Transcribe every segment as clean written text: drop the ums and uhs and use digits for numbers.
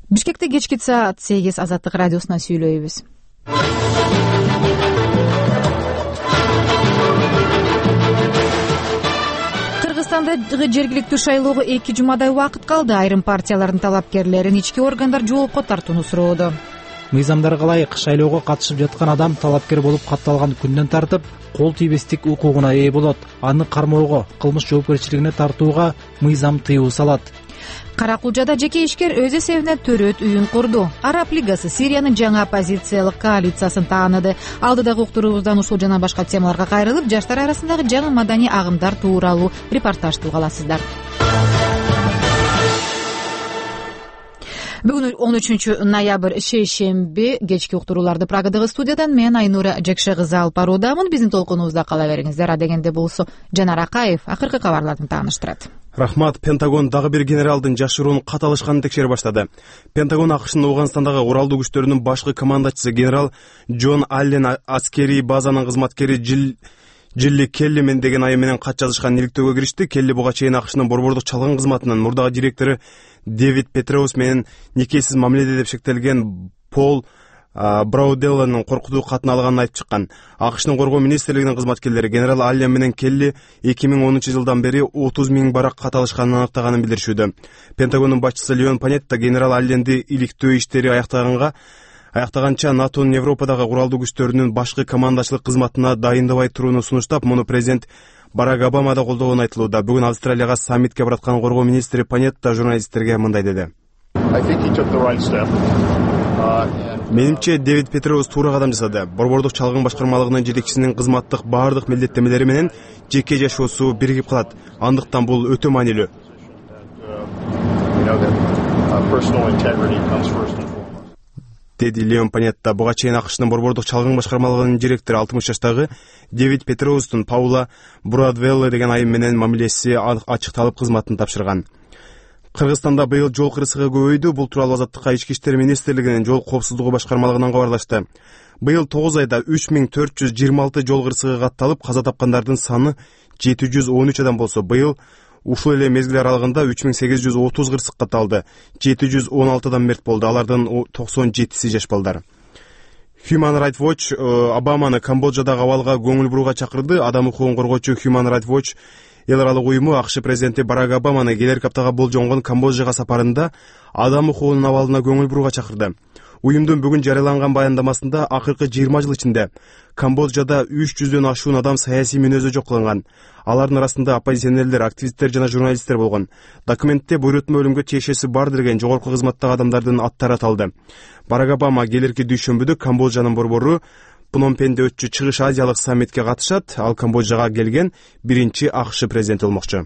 Бишкекте кечки саат 8 Азаттык радиосуна сүйлөйбүз. Кыргызстандагы жергиликтүү шайлоого 2 жумадай убакыт калды. Айрым партиялардын талапкерлерин ички органдар жоопко тартууну суроодо. Мыйзамдарга ылайык шайлоого катышып жаткан адам талапкер болуп катталган күндөн тартып кол тийбестик укугуна ээ болот. Аны кармоого, кылмыш жоопкерчилигине тартууга мыйзам тыюу салат. Кара-Кулжада жеке ишкер өз эсебинен төрөт үйүн курду. Араб лигасы Сириянын жаңа оппозициялык коалициясын тааныды. Алдыдагы уктуруубуздан ушул жана башка темаларга кайрылып, жаштар арасындагы жаңы маданий агымдар тууралуу репортажды уга аласыздар. Бүгүн 13 ноябрь шейшемби кечки уктурууларды Прагадагы студиядан мен Айнура Жекше кызы алып баруудамын. Биздин толкунубузда кала бериңиздер. Адегенде болсо Жанар Акаев акыркы кабарларын тааныштырат. Рахмат. Пентагон дагы бир генералдын жашыруун каталышканын текшере баштады. Пентагон АКШнын Ооганстандагы уралдуу күчтөрүнүн башкы командачысы генерал Джон Аллен аскерий базанын кызматкери Джилли Келли мен деген айым менен кат жазышкан иликтөөгө киришти. Келли буга чейин АКШнын борбордук чалгын кызматынын мурдагы директору Дэвид Петреус менен никесиз мамиледе деп шектелген Пол Брауделланын коркутуу катын алганын айтып чыккан. АКШнын коргоо министрлигинин кызматкерлери генерал Аллен менен Келли 2010 жылдан бери 30 000 барак кат алышканын аныктаганын билдиришүүдө. Пентагондун башчысы Леон Панетта генерал Алленди иликтөө иштери аяктаганча НАТОнун Европадагы уралдуу күчтөрүнүн башкы командачылык кызматына дайындабай турууну сунуштап, муну президент Барак Обама да колдогону айтылууда. Бүгүн Австралияга саммитке бараткан коргоо министри Панетта журналисттерге мындай деди. Менимче Дэвид Петреус туура кадам жасады. Борбордук чалгын башкармалыгынын жетекчисинин кызматтык баардык милдеттемелери менен жеке жашоосу биригип калат. Андыктан бул өтө маанилүү. Деди Леон Панетта. Буга чейин АКШнын борбордук чалгын башкармалыгынын директору 60 жаштагы Дэвид Петреустун Паула Брадвелле деген айым менен мамилеси ачыкталып кызматын тапшырган. Кыргызстанда быйыл жол кырсыгы көбөйдү. Бул тууралуу Азаттыкка Ички иштер министрлигинин жол коопсуздугу башкармалыгынан кабарлашты. Быйыл 9 айда 3426 жол кырсыгы катталып, каза тапкандардын саны 713 адам болсо, быйыл ушул эле мезгил аралыгында 3830 кырсык катталды. 716 адам мерт болду. Алардын 97си жаш балдар. Human Rights Watch Обаманы Камбоджадагы абалга көңүл бурууга чакырды. Адам укугун коргоочу Human Rights Watch эл аралык уюму АКШ президенти Барак Обаманы келерки аптага болжонгон Камбоджага сапарында адам укугунун абалына көңүл бурууга чакырды. Уюмдун бүгүн жарыяланган баяндамасында акыркы 20 жыл ичинде Камбоджада 300дөн ашуун адам саясий мүнөзү жок кылынган. Алардын арасында оппозиционерлер, активисттер жана журналисттер болгон. Документте буйрутма өлүмгө тиешеси бар деген жогорку кызматтагы адамдардын аттары аталды. Барак Обама келерки дүйшөмбүдө Камбоджанын борбору Пномпенде өтчү Чыгыш Азиялык саммитке катышат. Ал Камбоджага келген биринчи АКШ президенти болмокчу.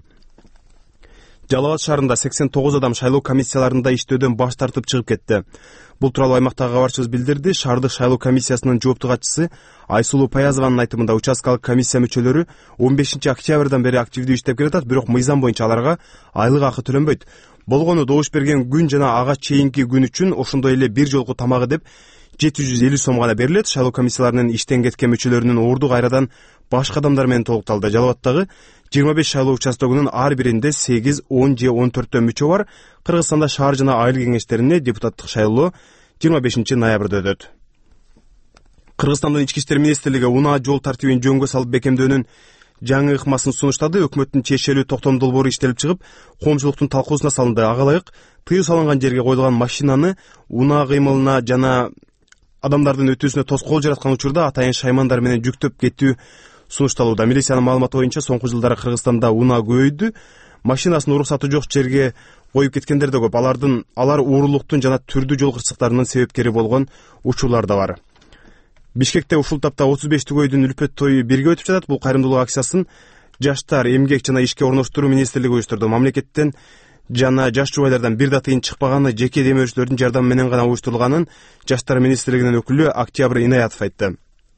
Жалал Абад шаарында 89 адам шайлоо комиссияларында иштөөдөн баш тартып чыгып кетти. Бул тууралуу аймактагы кабарчыбыз билдирди. Шаардык шайлоо комиссиясынын жооптуу катчысы Айсулуу Паязованын айтымында участкалык комиссия мүчөлөрү 15 октябрдан бери активдүү иштеп келатат, бирок мыйзам боюнча аларга айлык акы төлөнбөйт. Болгону добуш берген күн жана ага чейинки күн үчүн ошондой эле бир жолку тамагы деп 750 сом гана берилет. Шайлоо комиссияларынын иштен кеткен мүчөлөрүнүн орду кайрадан башка адамдар менен толукталды. Жалал Абадтагы 25 шайлоо участогунун ар биринде 8, 10 же 14 мүчө бар. Кыргызстанда шаар жана айыл кеңештерине депутаттык шайлоо 25 ноябрда өтөт. Кыргызстандын ички иштер министрлиги унаа жол тартибин жөнгө салып бекемдөөнүн жаңы ыкмасын сунуштады. Өкмөттүн чечелүү токтом долбоору иштелип чыгып, коомчулуктун талкуусуна салынды. Ага ылайык тыюу салынган жерге коюлган машинаны унаа кыймылына жана адамдардын өтүүсүнө тоскоол жараткан учурда атайын шаймандар менен жүктөп кетүү сунушталууда. Милициянын маалыматы боюнча соңку жылдары Кыргызстанда унаа көбөйдү. Машинасын уруксаты жок жерге коюп кеткендер да көп. Алар уурулуктун жана түрдүү жол кырсыктарынын себепкери болгон учурлар да бар. Бишкекте ушул тапта 35 түгөйдүн үлпөт тою бирге өтүп жатат. Бул кайрымдуулук акциясын Жаштар, эмгек жана ишке орноштуруу министрлиги уюштурду. Мамлекеттен жана жаш жубайлардан бир да тыйын чыкпаганы, жеке демөөрчүлөрдүн жардамы менен гана уюштурулганын Жаштар министрлигинин өкүлү Октябрь Инаятов айтты.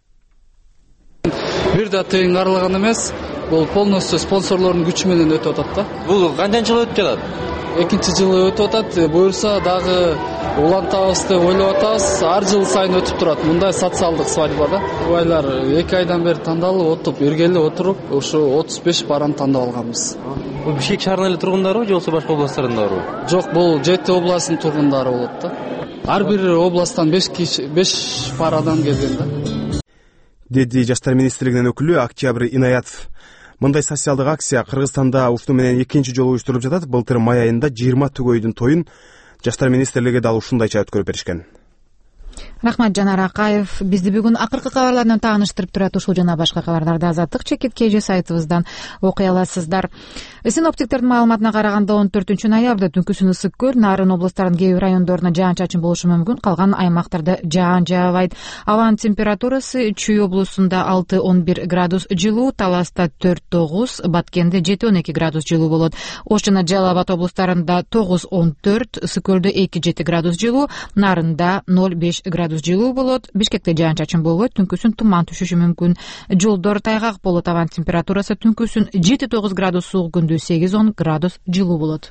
Бир да тыйын арылган эмес, бул полностью спонсорлордун күчү менен өтүп атат да. Бул канча жыл өтүп жатат? экинчи жылы өтүп атат. Буюрса дагы улантабыз деп ойлоп атабыз. Ар жыл сайын өтүп турат мындай социалдык свадьба да. Убайлар 2 айдан бери тандалып отуруп, эргели отуруп, ошо 35 бараны тандап алганбыз. Бул Бишкек шаарынын эле тургундарыбы же болбосо башка областтарындарбы? Жок, бул Жети областынын тургундары болот да. Ар бир областтан 5 парадан келген да. Деди Жаштар министрлигинин өкүлү Октябрь Инаятов. Мындай социалдык акция Кыргызстанда ушуну менен экинчи жолу уюштурулуп жатат. Былтыр май айында 20 түгөйдүн тоюн Жаштар министрлиги дал ушундайча өткөрүп беришкен. Рахмат Жанар Акаев. Бизди бүгүн акыркы кабарлар менен тааныштырып турат. Ушул жана башка кабарларды Азаттык чекит KG сайтыбыздан окуй аласыздар. Синоптиктердин маалыматына караганда 14 ноябрда түнкүсүн ысык көл, Нарын областарынын кээ бир райондоруна жаан-чачын болушу мүмкүн. Калган аймактарда жаан жаабайт. Абанын температурасы Чүй облусунда 6-11 градус жылуу, Таласта 4-9, Баткенде 7-12 градус жылуу болот. Ош жана Жалал Абад облустарында 9-14, Ысык көлдө 2-7 градус жылуу, Нарында 0-5 градус жылуу болот. Бишкекте жаан-чачын болбойт, түнкүсүн туман түшүшү мүмкүн. Жолдор тайгак болот. Абанын температурасы түнкүсүн 7-9 градус суык, күндүз 8-10 градус жылуу болот.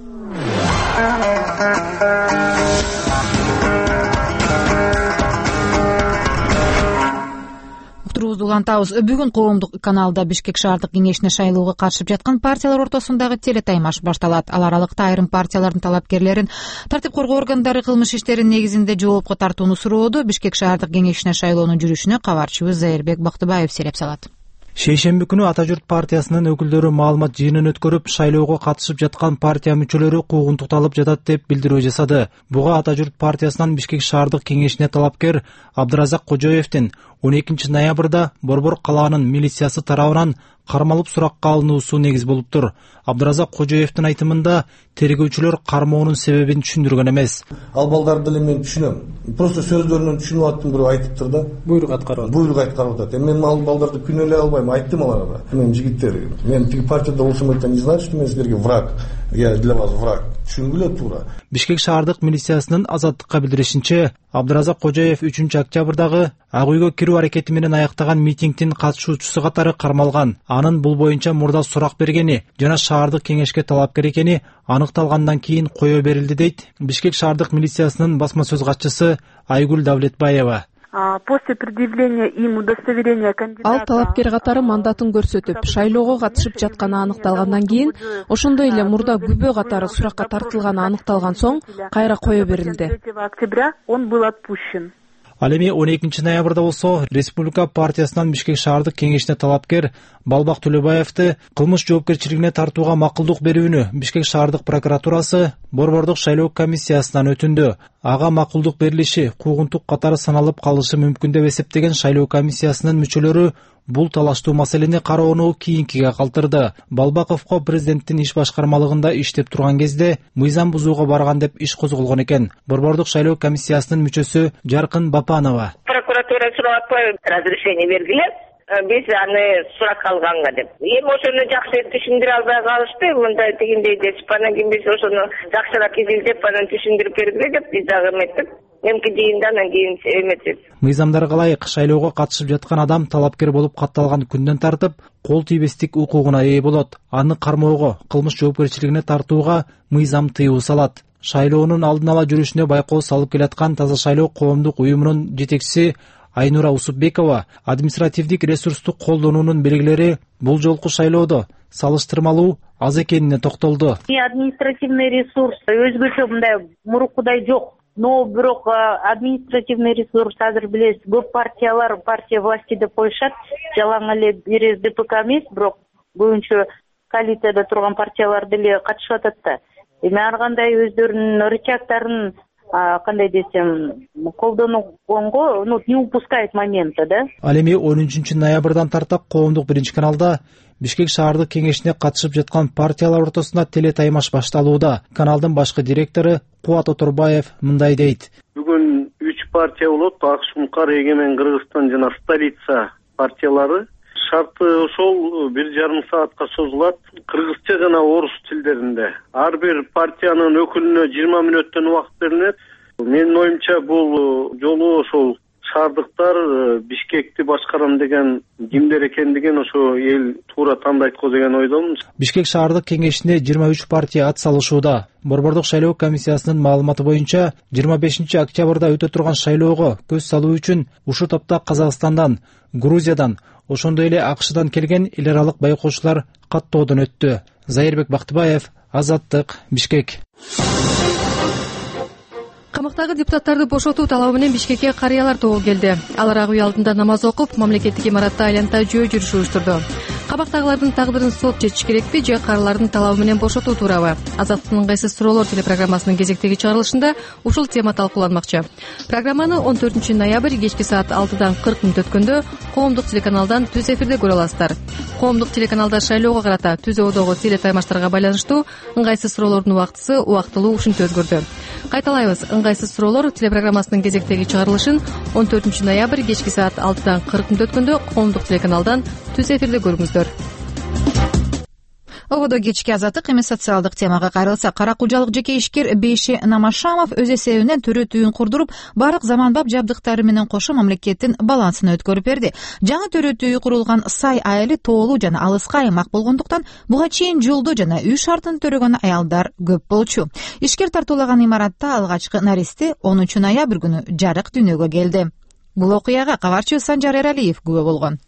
Уктуруубузду улантабыз. Бүгүн коомдук каналда Бишкек шаардык кеңешине шайлоого катышып жаткан партиялар ортосундагы телетаймаш башталат. Ал аралыкта айрым партиялардын талапкерлерин тартип коргоо органдары кылмыш иштерин негизинде жоопко тартууну суроодо. Бишкек шаардык кеңешине шайлоонун жүрүшүнө кабарчыбыз Зайырбек Бактыбаев сереп салат. Шейшемби күнү Ата журт партиясынын өкүлдөрү маалымат жыйынын өткөрүп, шайлоого катышып жаткан партия мүчөлөрү куугунтукталып жатат деп билдирүү жасады. Буга Ата журт партиясынан Бишкек шаардык кеңешине талапкер Абдыразак Кожоевдин 12 ноябрда Борбор калаанын милициясы тарабынан кармалып суракка алынуусу негиз болуптур. Абдыразак Кожоевдин айтымында тергөөчүлөр кармоонун себебин түшүндүргөн эмес. Ал балдарды эле мен түшүнөм. Просто сөздөрүнөн түшүнүп аттым, бирөө айтыптыр да. Буйрук аткарып атат. Мен ал балдарды күнөөлөй албайм, айттым аларга. Мен жигиттер, мен тиги партияда болсом это не значит, что мен силерге враг. Я для вас враг. Түшүнгүлө туура. Бишкек шаардык милициясынын Азаттыкка билдиришинче, Абдыразак Кожоев 3-октябрдагы Ак үйгө кирүү аракети менен аяктаган митингдин катышуучусу катары кармалган. Анын бул боюнча мурда сурак бергени жана шаардык кеңешке талапкер экени аныкталгандан кийин кое берилди дейт Бишкек шаардык милициясынын басма сөз катчысы Айгүл Давлетбаева. После предъявления им удостоверения кандидата ал талапкер катары мандатын көрсөтүп, шайлоого катышып жатканы аныкталгандан кийин, ошондой эле мурда күбө катары суракка тартылганы аныкталган соң кайра кое берилди. 3 октября он был отпущен. Ал эми 12 ноябрда болсо Республика партиясынан Бишкек шаардык кеңешине талапкер Балбак Төлөбаевди кылмыш жоопкерчилигине тартууга макулдук берүүнү Бишкек шаардык прокуратурасы Борбордук шайлоо комиссиясынан өтүндү. Ага макулдук берилиши куугунтук катары саналып калышы мүмкүн деп эсептеген шайлоо комиссиясынын мүчөлөрү бул талаштуу маселени кароону кийинкиге калтырды. Балбаковго президенттин иш башкармалыгында иштеп турган кезде мыйзам бузууга барган деп иш козголгон экен. Борбордук шайлоо комиссиясынын мүчөсү Жаркын Бапанова. Прокуратура сурап разрешение бергиле. Биз аны суракка алганга деп. Эми ошону жакшы түшүндүрө албай калышты. Мындай тигиндей десип, анан кийин биз ошону жакшыраак изилдеп, анан түшүндүрүп бергиле деп биз дагы эметтик. Эмки жыйында анан кийин эметип. Мыйзамдарга ылайык шайлоого катышып жаткан адам талапкер болуп катталган күндөн тартып кол тийбестик укугуна ээ болот. Аны кармоого, кылмыш жоопкерчилигине тартууга мыйзам тыюу салат. Шайлоонун алдын ала жүрүшүнө байкоо салып келаткан Таза шайлоо коомдук уюмунун жетекчиси Айнура Усупбекова административдик ресурсту колдонуунун белгилери бул жолку шайлоодо салыштырмалуу аз экенине токтолду. Административный ресурс өзгөчө мындай мурукудай жок. Но бирок административный ресурс азыр билесиз, көп партиялар партия власти деп коюшат. Жалаң эле бир ДПК эмес, бирок көбүнчө коалицияда турган партиялар деле катышып атат да. Эми ар кандай өздөрүнүн рычагтарын кандай десем колдонгонго, не упускает момента, да. Ал эми 13 ноябрдан тартап коомдук биринчи каналда Бишкек шаардык кеңешине катышып жаткан партиялар ортосунда телетаймаш башталууда. Каналдын башкы директору Кубат Оторбаев мындай дейт. Бүгүн 3 партия болот: Ак Шумкар, Эгемен Кыргызстан жана Столица партиялары. Шарты ошол 1,5 саатка созулат. Кыргызча жана орус тилдеринде. Ар бир партиянын өкүлүнө 20 мүнөттөн убакыт берилет. Менин оюмча бул жолу ошол шаардыктар Бишкекти башкарам деген кимдер экендигин ошо эл туура тандайт го деген ойдомун. Бишкек шаардык кеңешине 23 партия ат салышууда. Борбордук шайлоо комиссиясынын маалыматы боюнча 25 октябрда өтө турган шайлоого көз салуу үчүн ушул топто Казакстандан, Грузиядан, ошондой эле АКШдан келген эл аралык байкоочулар каттоодон өттү. Зайырбек Бактыбаев, Азаттык, Бишкек. Камактагы депутаттарды бошотуу талабы менен Бишкекке карыялар тобу келди. Алар ак үй алдында намаз окуп, мамлекеттик имаратта айланта жөө жүрүш уюштурду. Камактагылардын тагдырын сот чечиш керекпи же карылардын талабы менен бошотуу туурабы? Азаттыктын ыңгайсыз суроолор телепрограммасынын кезектеги чыгарылышында ушул тема талкууланмакчы. Программаны 14 ноябрь кечки саат 6-дан 40 мүнөт өткөндө коомдук телеканалдан түз эфирде көрө аласыздар. Коомдук телеканалда шайлоого карата түзөөдөгү телетаймаштарга байланыштуу ыңгайсыз суроолордун убактысы убактылуу ушинтип өзгөрдү. Кайталайбыз, ыңгайсыз суроолор телепрограммасынын кезектеги чыгарылышын 14 ноябрь кечки саат 6-дан 40 мүнөт өткөндө коомдук телеканалдан түз эфирде көрүңүздөр. Ободо кечки Азаттык эми социалдык темага кайрылса, кара кужалык жеке ишкер Бейше Намашамов өз эсебинен төрөт үйүн курдуруп, бардык заманбап жабдыктары менен кошо мамлекеттин балансына өткөрүп берди. Жаңы төрөт үйү курулган сай айылы тоолуу жана алыска аймак болгондуктан буга чейин жолдо жана үй шартын төрөгөн аялдар көп болчу. Ишкер тартуулаган имаратта алгачкы наристе 10 ноябрь күнү жарык дүйнөгө келди. Бул окуяга кабарчы Санжар Эралиев күбө болгон.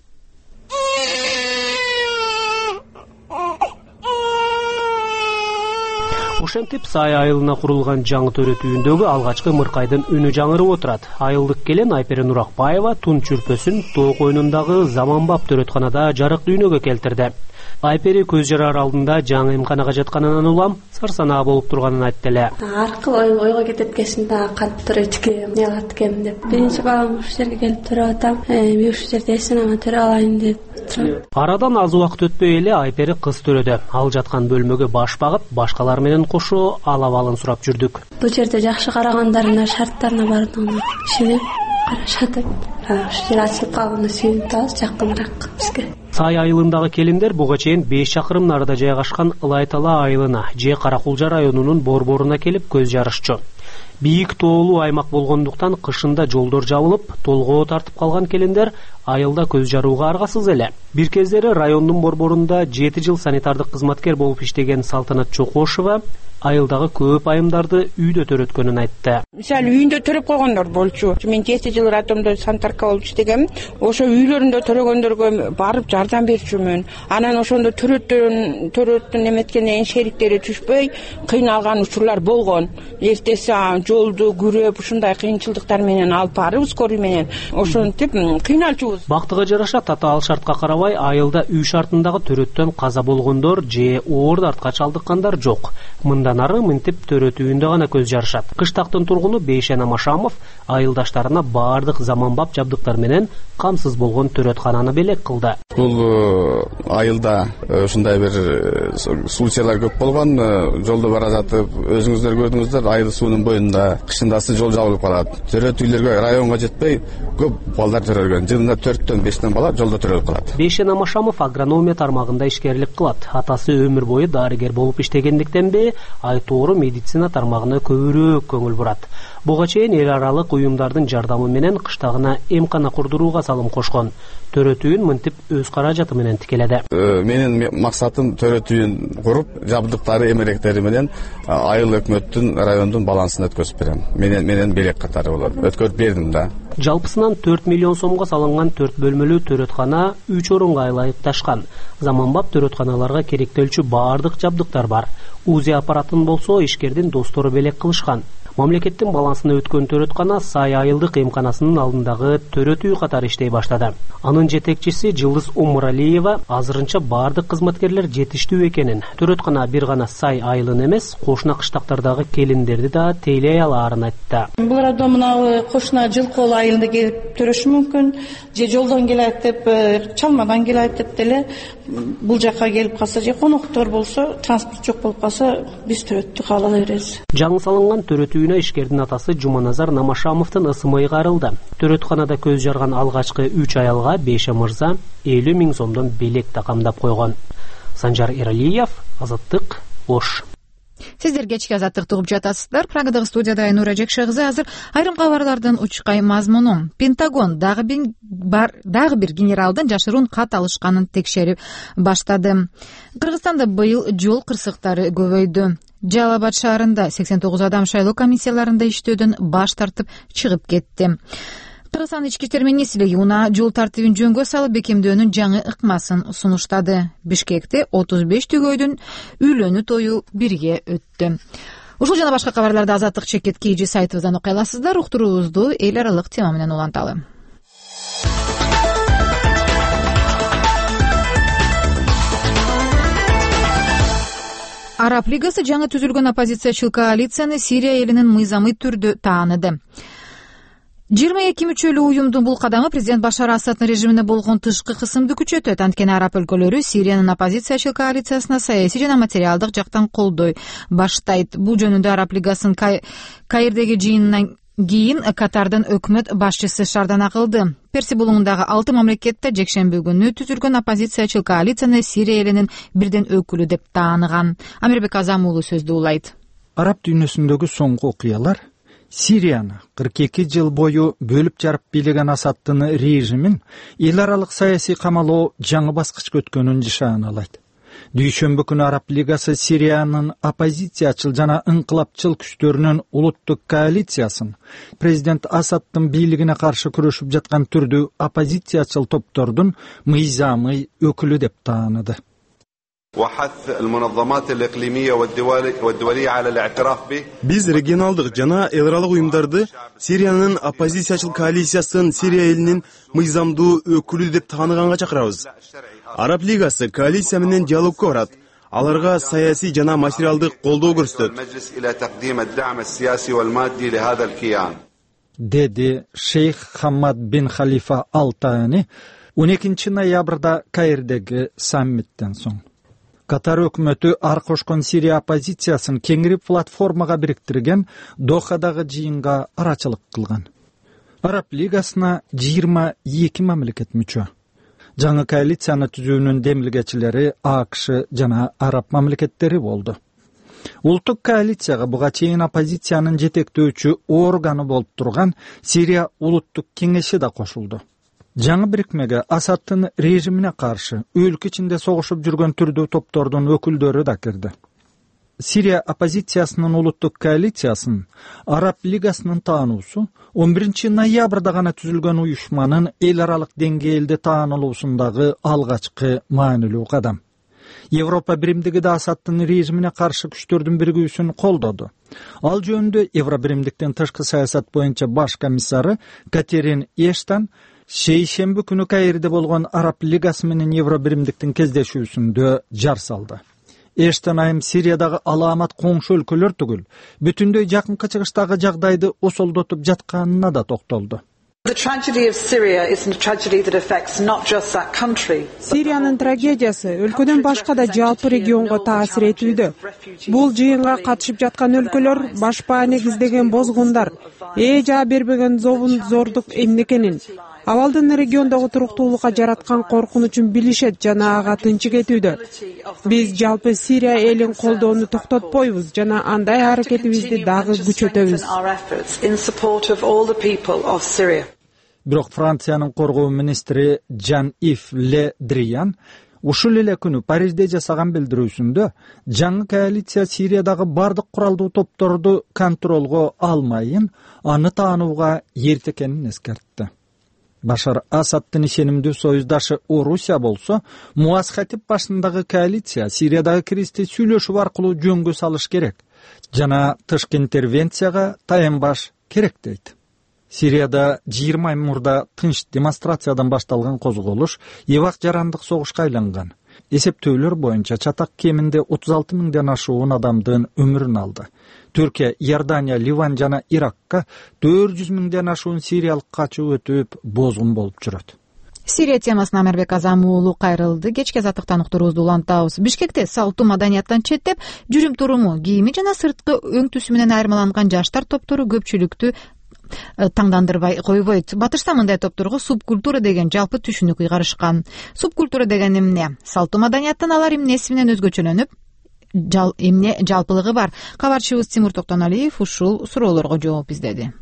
Ошентип сай айылына курулган жаңы төрөт үйүндөгү алгачкы мыркайдын үнү жаңырып отурат. Айылдык келен Айпери Нуракбаева тун чүрпөсүн тоо койнундагы заманбап төрөтканада жарык дүйнөгө келтирди. Айпери көз жарар алдында жаңы эмканага жатканынан улам сарсанаа болуп турганын айтты эле. Аркылуу ойго кетет экенсин да кантип төрөйт экен, эмне кылат экен деп. Биринчи балам ушул жерге келип төрөп атам. Мен ушул жерде эсинама төрөп алайын деп. Арадан аз убакыт өтпөй эле Айпери кыз төрөдү. Ал жаткан бөлмөгө баш багып, башкалар менен кошо алабалын сурап жүрдүк. Бул жерде жакшы карагандарына, шарттарына бардыгына ишенем. Карашатып, ушул жер ачылып калганда сүйүнүп атабыз жакыныраак бизге. Сай айылындагы келиндер буга чейин 5 чакырым нарыда жайгашкан Ылайтала айылына же Каракулжа районунун борборуна келип көз жарышчу. Бийик тоолуу аймак болгондуктан кышында жолдор жабылып, толгоо тартып калган келиндер айылда көз жарууга аргасыз эле. Бир кездери райондун борборунда 7 жыл санитардык кызматкер болуп иштеген Салтанат Чокошова айылдагы көп айымдарды үйдө төрөткөнүн айтты. Мисалы үйүндө төрөп койгондор болчу. Мен 7 жыл райондо санитарка болуп иштегем. Ошо үйлөрүндө төрөгөндөргө барып жардам берчүмүн. Анан ошондо төрөттүн эметкенден шериктери түшпөй кыйналган учурлар болгон. Эртеси жолду күрөп ушундай кыйынчылыктар менен алып барып скорый менен ошентип кыйналчубуз. Бактыга жараша татаал шартка карабай айылда үй шартындагы төрөттөн каза болгондор же оор дартка чалдыккандар жок. Мындан ары мынтип төрөт үйүндө гана көз жарышат. Кыштактын тургуну Бейше Намашамов айылдаштарына бардык заманбап жабдыктар менен камсыз болгон төрөткананы белек кылды. Бул айылда ушундай бир случайлар көп болгон. Жолдо бара жатып өзүңүздөр көрдүңүздөр, айыл суунун боюнда кышындасы жол жабылып калат. Төрөт үйлөргө районго жетпей көп балдар төрөлгөн. Жылына 4-төн 5тен бала жолдо төрөлүп калат. Бейше Намашамов агрономия тармагында ишкерлик кылат. Атасы өмүр бою дарыгер болуп иштегендиктен айтоору медицина тармагына көбүрөөк көңүл бурат. Буга чейин эл аралык уюмдардын жардамы менен кыштагына эмкана курдурууга салым кошкон. Төрөт үйүн мынтип өз каражаты менен тикеледи. Менин максатым төрөт үйүн куруп, жабдыктары, эмеректери менен айыл өкмөттүн, райондун балансына өткөзүп берем. Менен белек катары болот. Өткөрүп бердим да. Жалпысынан 4 миллион сомго салынган 4 бөлмөлүү төрөткана 3 орунга айлайыкташкан. Заманбап төрөтканаларга керектелчү бардык жабдыктар бар. УЗИ аппаратын болсо ишкердин достору белек кылышкан. Мамлекеттин балансына өткөн төрөткана Сай айылдык эмканасынын алдындагы төрөт үй катары иштей баштады. Анын жетекчиси Жылдыз Умуралиева азырынча бардык кызматкерлер жетиштүү экенин, төрөткана бир гана Сай айылын эмес, кошуна кыштактардагы келиндерди да тейлей алаарын айтты. Бул арада мына кошуна Жылкол айылында келип төрөшү мүмкүн, же жолдон келет деп, чалмадан келет деп деле бул жакка келип калса, же коноктор болсо, транспорт жок болуп калса, биз төрөттү кабыл ала беребиз. Жаңы салынган төрөт үйүнө ишкердин атасы Жуманазар Намашамовдун ысымы кайрылды. Төрөтканада көз жарган алгачкы 3 аялга Бейше мырза 50 000 сомдон белек да камдап койгон. Санжар Эралиев, Азаттык, Ош. Сиздер кечки азаттыкты угуп жатасыздар. Прагадагы студияда Айнура Жекшегизы. Азыр айрым кабарлардын учкай мазмуну. Пентагон дагы бир генералдын жашыруун кат алышканын текшерип баштады. Кыргызстанда быйыл жол кырсыктары көбөйдү. Жалал Абад шаарында 89 адам шайлоо комиссияларында иштөөдөн баш тартып чыгып кетти. Кыргызстан ички иштер министрлиги унаа жол тартибин жөнгө салып бекемдөөнүн жаңы ыкмасын сунуштады. Бишкекте 35 түгөйдүн үйлөнүү тою бирге өттү. Ушул жана башка кабарларды Азаттык чекит KG сайтыбыздан окуй аласыздар. Уктуруубузду эл аралык тема менен уланталы. Араб лигасы жаңы түзүлгөн оппозициячыл коалицияны Сирия элинин мыйзамый түрдө тааныды. 22 мүчөлүү уюмдун бул кадамы президент Башар Асаддын режимине болгон тышкы кысымды күчөтөт. Анткени араб өлкөлөрү Сириянын оппозициячыл коалициясына саясий жана материалдык жактан колдой баштайт. Бул жөнүндө Араб лигасынын Каирдеги жыйынынан кийин Катардын өкмөт башчысы шаардана кылды. Перси булуңундагы 6 мамлекетте жекшемби күнү түзүлгөн оппозициячыл коалицияны Сирия элинин бирден өкүлү деп тааныган. Амирбек Азам уулу сөздү улайт. Араб дүйнөсүндөгү соңку окуялар Сирияны 42 жыл бою бөлүп жарып бийлеген Асаддын режимин эл аралык саясий камалоо жаңы баскычка өткөнүн нышаналайт. Дүйшөмбү күнү Араб лигасы Сириянын оппозициячыл жана ыңкылапчыл күчтөрүнүн улуттук коалициясын президент Асаддын бийлигине каршы күрөшүп жаткан түрдүү оппозициячыл топтордун мыйзамый өкүлү деп тааныды. Биз регионалдык жана эл аралык уюмдарды Сириянын оппозициячыл коалициясын Сирия элинин мыйзамдуу өкүлү деп тааныганга чакырабыз. Араб лигасы коалиция менен диалогко барат. Аларга саясий жана материалдык колдоо көрсөтөт. Деди Шейх Хаммад бин Халифа Алтаани 12 ноябрда Каирдеги саммиттен соң. Катар өкмөтү ар кошкон Сирия оппозициясын кеңири платформага бириктирген Дохадагы жыйынга арачылык кылган. Араб лигасына 22 мамлекет мүчө. Жаңы коалицияны түзүүнүн демилгечилери АКШ жана араб мамлекеттери болду. Улуттук коалицияга буга чейин оппозициянын жетектөөчү органы болуп турган Сирия улуттук кеңеши да кошулду. Жаңы бирикмеге Асаддын режимине каршы өлкө ичинде согушуп жүргөн түрдүү топтордун өкүлдөрү да кирди. Сирия оппозициясынын улуттук коалициясын Араб лигасынын таануусу 11 ноябрда гана түзүлгөн уюшманын эл аралык деңгээлде таанылуусундагы алгачкы маанилүү кадам. Европа биримдиги да Асаддын режимине каршы күчтөрдүн биригүүсүн колдоду. Ал жөнүндө Евробиримдиктин тышкы саясат боюнча баш комиссары Катерин Эштон шейшемби күнү Каирде болгон Араб лигасы менен Евробиримдиктин кездешүүсүндө жар салды. Эштон айым Сириядагы аламат коңшу өлкөлөр түгүл, бүтүндөй жакынкы чыгыштагы жагдайды осолдотуп жатканына да токтолду. Сириянын трагедиясы өлкөдөн башка да жалпы регионго таасир этүүдө. Бул жыйынга катышып жаткан өлкөлөр баш баа негиздеген бозгундар, жаа бербеген зордук эмне экенин, абалдын региондогу туруктуулукка жараткан коркунучун билишет жана ага тынчык этүүдө. Биз жалпы Сирия элин колдоону токтотпойбуз жана андай аракетибизди дагы күчөтөбүз. Бирок Франциянын коргоо министри Жан-Ив Ле Дриян ушул эле күнү Парижде жасаган билдирүүсүндө жаңы коалиция Сириядагы бардык куралдуу топторду контролго алмайын, аны таанууга эрте экенин эскертти. Башар Асаддын ишенимдүү союздашы Орусия болсо, Муаз Хатиб башындагы коалиция Сириядагы кристи сүйлөшүү аркылуу жөнгө салыш керек жана тышкы интервенцияга таянбаш керек дейт. Сирияда 20 ай мурда тынч демонстрациядан башталган козголуш эбак жарандык согушка айланган. Эсептөөлөр боюнча чатак кеминде 36 миңден ашуун адамдын өмүрүн алды. Түркия, Иордания, Ливан жана Иракка 400 миңден ашуун сириялык качуу өтүп бозгун болуп жүрөт. Сирия темасына Амирбек Азам уулу кайрылды. Кечки азаттыктан уктуруубузду улантабыз. Бишкекте салттуу маданияттан четтеп, жүрүм туруму, кийими жана сырткы өң түсү менен айырмаланган жаштар топтору көпчүлүктү таңдандырбай койбойт. Батышта мындай топторго субкультура деген жалпы түшүнүк ыйгарышкан. Субкультура деген эмне? Салттуу маданияттан алар эмнеси менен өзгөчөлөнүп, эмне жалпылыгы бар? Кабарчыбыз Тимур Токтоналиев ушул суроолорго жооп издеди.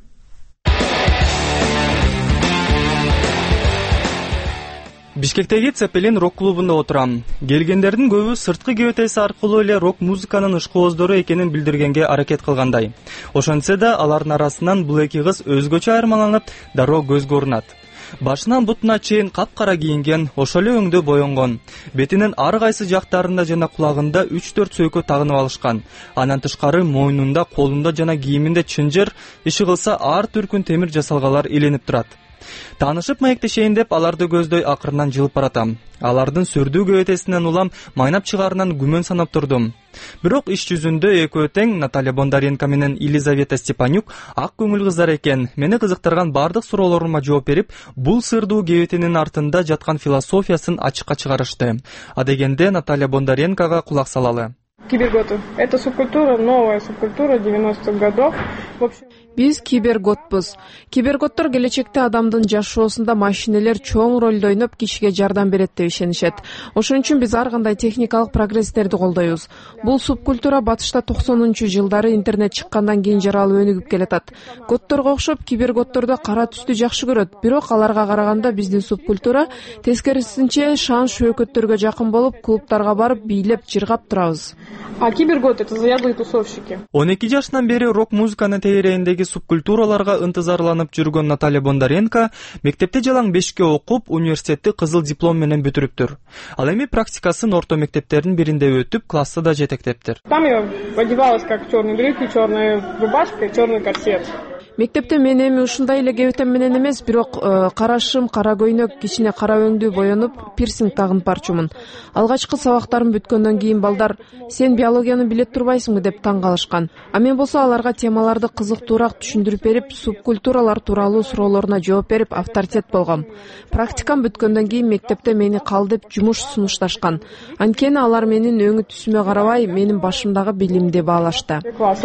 Бишкектеги Цепелин рок-клубунда отурам. Келгендердин көбү сырткы кебетеси аркылуу эле рок-музыканын ышкыбоздору экенин билдиргенге аракет кылгандай. Ошентсе да алардын арасынан бул эки кыз өзгөчө айырмаланып, дароо көзгө урунат. Башынан бутуна чейин капкара кийинген, ошол эле өңдө боенгон. Бетинин ар кайсы жактарында жана кулагында 3-4 сөйкө тагынып алышкан. Анан тышкары мойнунда, колунда жана кийиминде чынжыр, иши кылса ар түркүн темир жасалгалар иленип турат. Таанышып маектешейин деп аларды көздөй акырынан жылып баратам. Алардын сүрдүү кебетесинен улам майнап чыгарынан күмөн санап турдум. Бирок иш жүзүндө экөө тең Наталья Бондаренко менен Елизавета Степанюк ак көңүл кыздар экен. Мени кызыктырган бардык суроолорума жооп берип, бул сырдуу кебетенин артында жаткан философиясын ачыкка чыгарышты. Адегенде Наталья Бондаренкога кулак салалы. Киберготы. Это субкультура, новая субкультура 90-х годов. В общем, биз киберготпуз. Киберготтор келечекте адамдын жашоосунда машинелер чоң ролду ойноп кишиге жардам берет деп ишенишет. Ошон үчүн биз ар кандай техникалык прогресстерди колдойбуз. Бул субкультура батышта 90-жылдары интернет чыккандан кийин жаралып өнүгүп келатат. Готторго окшоп киберготтордо кара түстү жакшы көрөт, бирок аларга караганда биздин субкультура тескерисинче шан шөөкөттөргө жакын болуп, клубтарга барып бийлеп, жыргап турабыз. А киберготы — это заядлые тусовщики. 12 жаштан бери рок-музыканын тегерегиндеги субкультураларга ынтызарланып жүргөн Наталья Бондаренко мектепте жалаң бешикке окуп, университетти кызыл диплом менен бүтүрүптүр. Ал эми практикасын орто мектептердин биринде өтүп, классы да жетектептир. Там я одевалась как черный брюки, черная рубашка и черный корсет. Мектепте мен эми ушундай эле кебетем менен эмес, бирок карашым, кара көйнөк, кичине кара өңдүү боенуп, пирсинг тагынып барчумун. Алгачкы сабактарым бүткөндөн кийин балдар "Сен биологияны билет турбайсыңбы?" деп таң калышкан. А мен болсо аларга темаларды кызыктуураак түшүндүрүп берип, субкультуралар тууралуу суроолоруна жооп берип, авторитет болгом. Практикам бүткөндөн кийин мектепте мени кал деп жумуш сунушташкан. Анткени алар менин өңү түсүмө карабай, менин башымдагы билимди баалашты.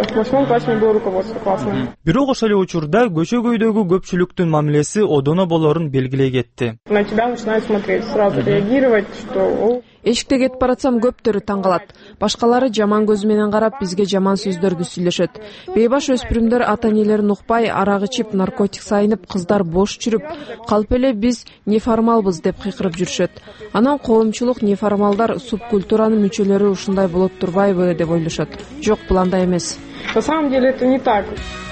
Бирок ошол учурда көчөгөйдөгү көпчүлүктүн мамилеси одоно болорун белгилей кетти. На тебя начинают смотреть, сразу реагировать, что эшикте кетип баратсам көптөрү таң калат. Башкалары жаман көзү менен карап, бизге жаман сөздөрдү сүйлөшөт. Бейбаш өспүрүмдөр ата-энелерин укпай, арак ичип, наркотик сайынып, кыздар бош жүрүп, калп эле биз неформалбыз деп кыйкырып жүрүшөт. Анан коомчулук неформалдар субкультуранын мүчөлөрү ушундай болот турбайбы деп ойлошот. Жок, бул андай эмес. На самом деле это не так.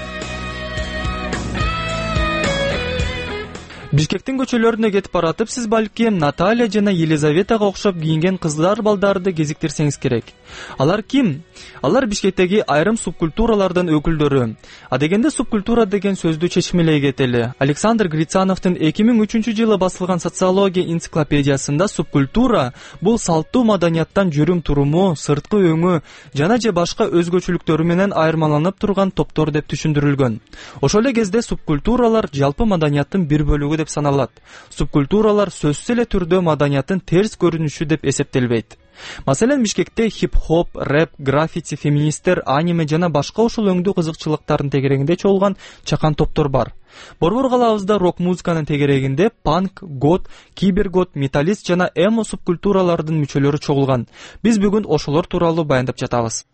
Бишкектин көчөлөрүнө кетип баратып, сиз балки Наталья жана Елизаветага окшоп кийинген кыздар балдарды кезиктирсеңиз керек. Алар ким? Алар Бишкектеги айрым субкультуралардын өкүлдөрү. Адегенде субкультура деген сөздү чечмелей кетели. Александр Грицановдун 2003-жылы басылган социология энциклопедиясында субкультура бул салттуу маданияттан жүрүм туруму, сырткы өңү жана же башка өзгөчөлүктөрү менен айырмаланып турган топтор деп түшүндүрүлгөн. Ошол эле кезде субкультуралар жалпы маданияттын бир бөлүгү деп саналат. Субкультуралар сөзсүз эле түрдө маданияттын терс көрүнүшү деп эсептелбейт. Маселен, Бишкекте хип-хоп, рэп, граффити, феминисттер, аниме жана башка ушул өңдүү кызыкчылыктардын тегерегинде чогулган чакан топтор бар. Борбор калабызда рок-музыканын тегерегинде панк, гот, кибергот, металлист жана эмо субкультуралардын мүчөлөрү чогулган. Биз бүгүн ошолор тууралуу баяндап жатабыз.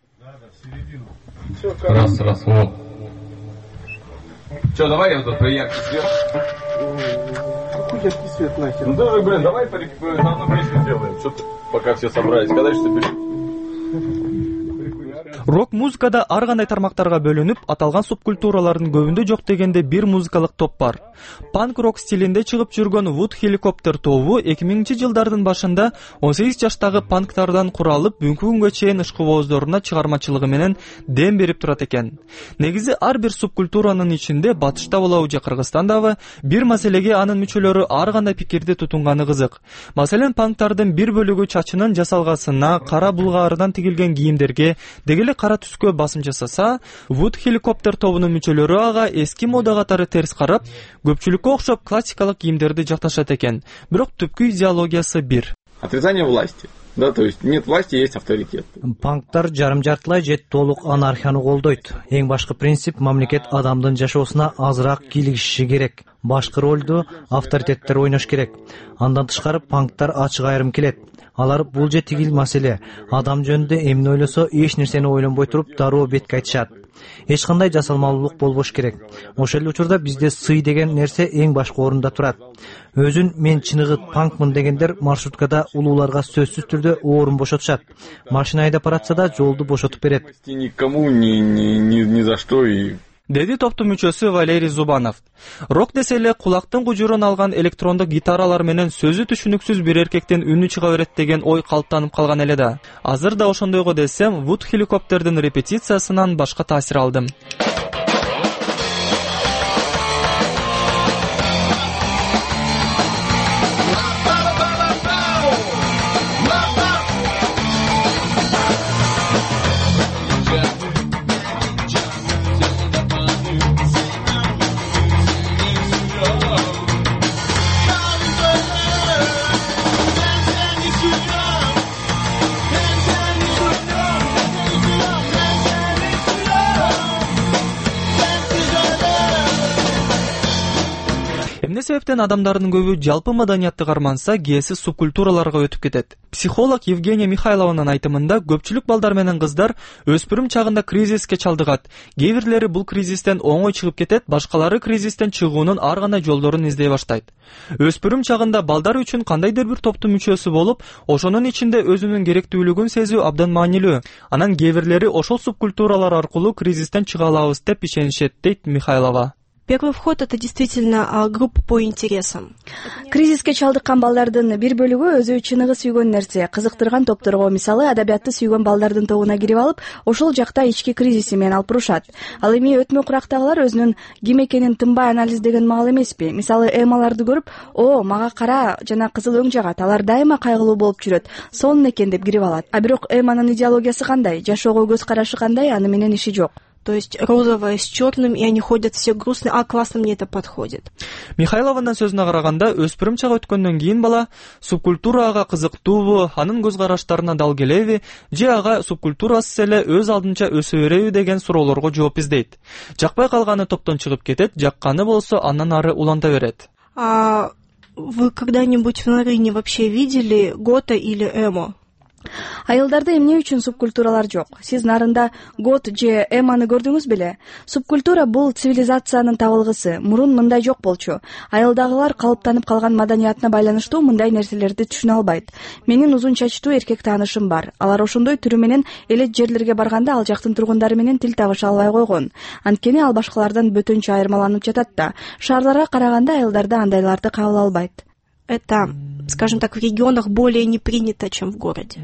Раз, вот. Че, давай я тут яркий свет. Какой яркий свет нахер? Ну давай, блин, давай заодно песню сделаем. Что ты, пока все собрались, когда что бери. Рок-музыкада ар кандай тармактарга бөлүнүп, аталган субкультуралардын көбүндө жок дегенде бир музыкалык топ бар. Панк-рок стилинде чыгып жүргөн Wood Helicopter тобу 2000-жылдардын башында 18 жаштагы панктардан куралып, бүгүнкү күнгө чейин ышкыбооздоруна чыгармачылыгы менен дем берип турат экен. Негизи ар бир субкультуранын ичинде батышта болобу же Кыргызстандабы бир маселеге анын мүчөлөрү ар кандай пикирди тутунганы кызык. Маселен, панктардын бир бөлүгү чачынын жасалгасына, кара булгаардан тигилген кийимдерге, дегеле кара түскө басым жасаса, Wood Helicopter тобунун мүчөлөрү ага эски мода катары терс карап, көпчүлүккө окшоп классикалык кийимдерди жакташат экен. Бирок түпкү идеологиясы бир. Отрицание власти. Да, то есть нет власти, есть авторитет. Панктар жарым-жартылай же толук анархияны колдойт. Эң башкы принцип мамлекет адамдын жашоосуна азыраак кийлигиши керек. Башкы ролду авторитеттер ойнош керек. Андан тышкары панктар ачык айрым келет. Алар бул же тигил маселе. Адам жөнүндө эмне ойлосо эч нерсени ойлонбой туруп дароо бетке айтышат. Эч кандай жасалмалуулук болбош керек. Ошол эле учурда бизде сый деген нерсе эң башкы орунда турат. Өзүн мен чыныгы панкмын дегендер маршруткада улууларга сөзсүз түрдө орун бошотушат. Машина айдап баратса да жолду бошотуп берет. Никому ни за что и деди топтун мүчөсү Валерий Зубанов. Рок десе эле кулактын кужурун алган электрондук гитаралар менен сөзү түшүнүксүз бир эркектен үнү чыга берет деген ой калыптанып калган эле да. Азыр да ошондойго десем, Wood Helicopter'дин репетициясынан башка таасир алдым. Эмне себептен адамдардын көбү жалпы маданиятты карманса, кээси субкультураларга өтүп кетет. Психолог Евгения Михайлованын айтымында көпчүлүк балдар менен кыздар өспүрүм чагында кризиске чалдыгат. Кээ бирлери бул кризистен оңой чыгып кетет, башкалары кризистен чыгуунун ар кандай жолдорун издей баштайт. Өспүрүм чагында балдар үчүн кандайдыр бир топтун мүчөсү болуп, ошонун ичинде өзүнүн керектүүлүгүн сезүү абдан маанилүү. Анан кээ бирлери ошол субкультуралар аркылуу кризистен чыга алабыз деп ишенишет, дейт Михайлова. Первый вход — это действительно группа по интересам. Кризиске чалдыккан балдардын бир бөлүгү өзү чыныгы сүйгөн нерсе, кызыктырган топторго, мисалы адабиятты сүйгөн балдардын тобуна кирип алып, ошол жакта ички кризиси менен алпурушат. Ал эми өтмө курактагылар өзүнүн ким экенин тынбай анализдеген маал эмеспи? Мисалы эмаларды көрүп, "О, мага кара жана кызыл өң жагат, алар дайыма кайгылуу болуп жүрөт, сонун экен" деп кирип алат. А бирок эманын идеологиясы кандай, жашоого көз карашы кандай, аны менен иши жок. То есть розовое с черным, и они ходят все грустные, а классно, мне это подходит. Михайлованын сөзүнө караганда, өспүрүм чак өткөндөн кийин бала субкультурага кызыктуубу, анын көз караштарына дал келеби, же ага субкультурасыз эле өз алдынча өсө береби деген суроолорго жооп издейт. Жакпай калганы топтон чыгып кетет, жакканы болсо андан ары уланта берет. Вы когда-нибудь в Нарыне вообще видели гота или эмо? Айылдарда эмне үчүн субкультуралар жок? Сиз нарында гот же эманы көрдүңүз беле? Субкультура бул цивилизациянын табылгысы. Мурун мындай жок болчу. Айылдагылар калыптанып калган маданиятына байланыштуу мындай нерселерди түшүнө албайт. Менин узун чачтуу эркек таанышым бар. Алар ошондой түрү менен элет жерлерге барганда ал жактын тургундары менен тил табыша албай койгон. Анткени ал башкалардан бөтөнчө айырмаланып жатат да. Шаарларга караганда айылдарда андайларды кабыл албайт. Это, скажем так, в регионах более не принято, чем в городе.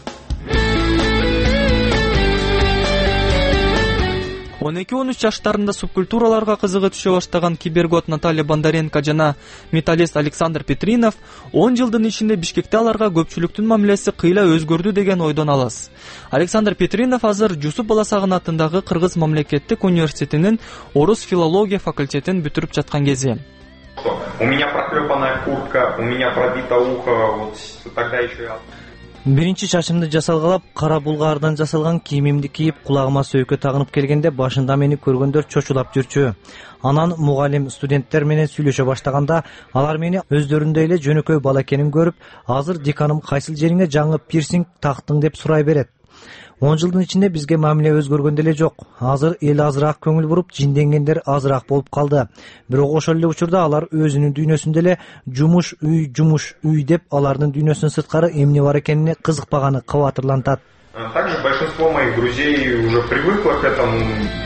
12-13 жаштарында субкультураларга кызыгы түшө баштаган кибергот Наталья Бондаренко жана металлист Александр Петринов 10 жылдын ичинде Бишкекте аларга көпчүлүктүн мамилеси кыйла өзгөрдү деген ойдон алыс. Александр Петринов азыр Жусуп Баласагын атындагы Кыргыз мамлекеттик университетинин орус филология факультетин бүтүрүп жаткан кези. У меня проклепанная куртка, у меня пробито ухо, вот тогда еще... Биринчи чачымды жасалгалап, кара булгардан жасалган кийимимди кийип, кулагыма сөйкө тагынып келгенде башында мени көргөндөр чочулап жүрчү. Анан мугалим студенттер менен сүйлөшө баштаганда, алар мени өздөрүндөй эле жөнөкөй бала экенин көрүп, азыр деканым кайсыл жериңе жаңы пирсинг тактың деп сурай берет. 10 жылдын ичинде бизге мамиле өзгөргөн деле жок. Азыр эл азыраак көңүл буруп, жинденгендер азыраак болуп калды. Бирок ошол эле учурда алар өзүнүн дүйнөсүндө эле жумуш үй деп алардын дүйнөсүнүн сырткары эмне бар экенине кызыкпаганы кабатырлантат. Также большинство моих друзей уже привыкло к этому.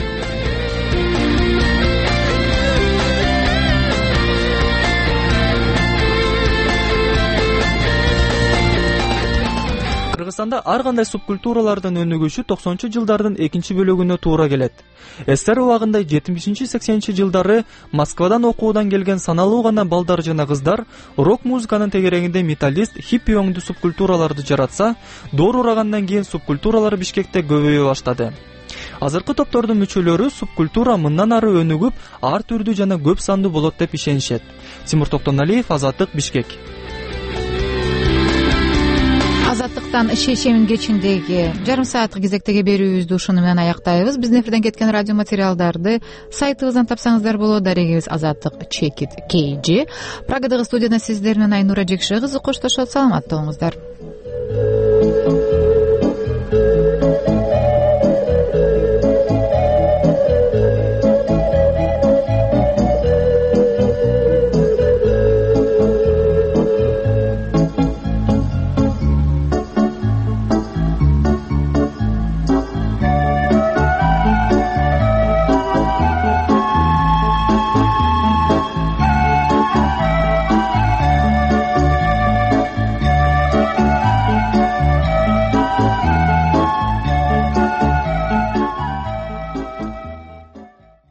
Кыргызстанда ар кандай субкультуралардын өнүгүшү 90-жылдардын экинчи бөлүгүнө туура келет. СССР убагында 70-80 жылдары Москвадан окуудан келген саналуу гана балдар жана кыздар рок музыканын тегерегинде металлист, хиппи өңдүү субкультураларды жаратса, доор урагандан кийин субкультуралар Бишкекте көбөйө баштады. Азыркы топтордун мүчөлөрү субкультура мындан ары өнүгүп, ар түрдүү жана көп сандуу болот деп ишенишет. Тимур Токтоналиев, Азаттык, Бишкек. Азаттык азаттыктан шешемин кечиндеги жарым сааттык кезектеги берүүбүздү ушуну менен аяктайбыз. Биздин эфирден кеткен радио материалдарды сайтыбыздан тапсаңыздар болот. Дарегибиз azаттыk.kg. Прагадагы студияда сиздер менен Айнура Жекше кызы коштошот. Саламатта болуңуздар.